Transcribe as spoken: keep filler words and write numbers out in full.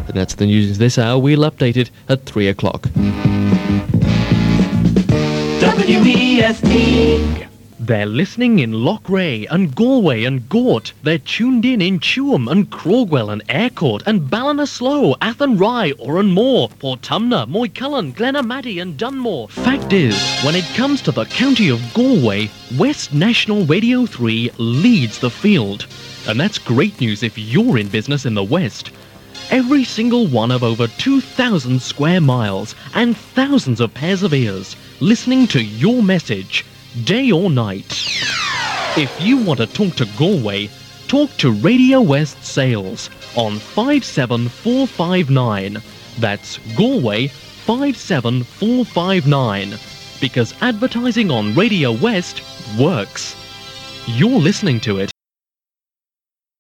And that's the news this hour. We'll update it at three o'clock. W E S T. They're listening in Loughrea and Galway and Gort. They're tuned in in Tuam and Crogwell and Aircourt and Ballinasloe, Athenry, Oranmore, Portumna, Moycullen, Glenamaddy and Dunmore. Fact is, when it comes to the county of Galway, West National Radio three leads the field. And that's great news if you're in business in the West. Every single one of over two thousand square miles and thousands of pairs of ears listening to your message, day or night. If you want to talk to Galway, talk to Radio West Sales on five seven four five nine. That's Galway five seven four five nine. Because advertising on Radio West works. You're listening to it